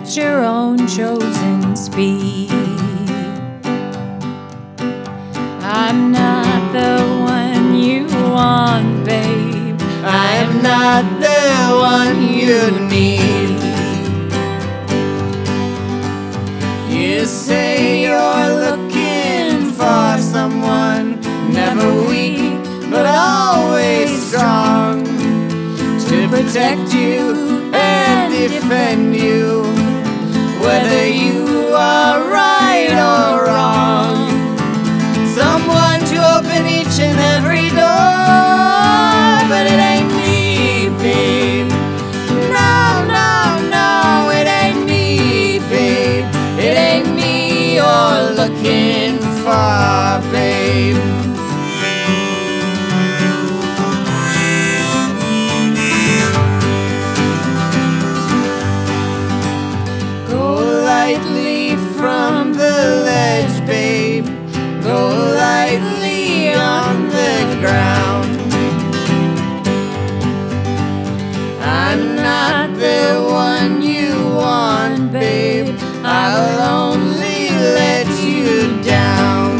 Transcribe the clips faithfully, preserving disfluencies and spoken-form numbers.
at your own chosen speed. I'm not the one you want, babe. I'm not the one you need. You say you're looking for someone, never weak, but always strong, to protect you and defend you, whether you are right or wrong. Someone to open each and every door, but it ain't me, babe. No, no, no, it ain't me, babe. It ain't me you're looking for, babe. From the ledge, babe, go lightly on the ground. I'm not the one you want, babe. I'll only let you down.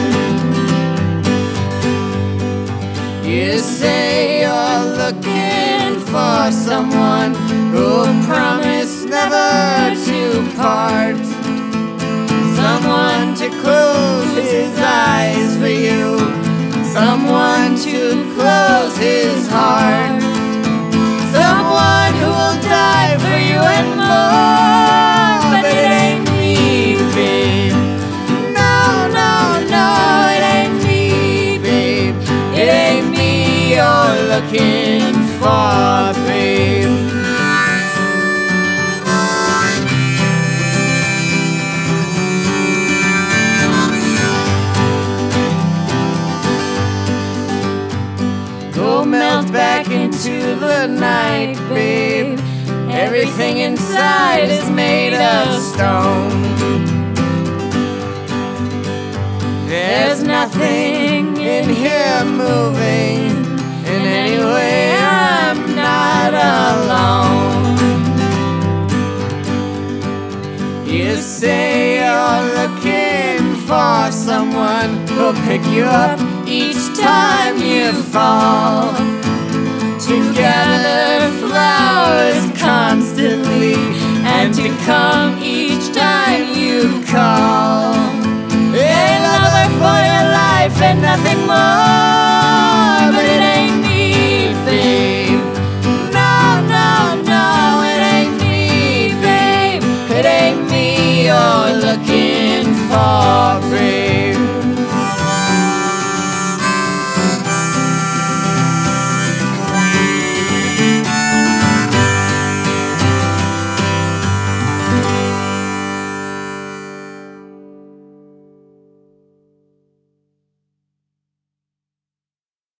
You say you're looking for someone who'll promise never to part, someone to close his eyes for you, someone to close his heart, someone who will die for you and more. But it ain't me, babe. No, no, no, it ain't me, babe. It ain't me you're looking for, babe. Melt back into the night, babe. Everything inside is made of stone. There's nothing in here moving, and anyway I'm not alone. You say you're looking for someone who'll pick you up each time you fall, to gather flowers constantly and to come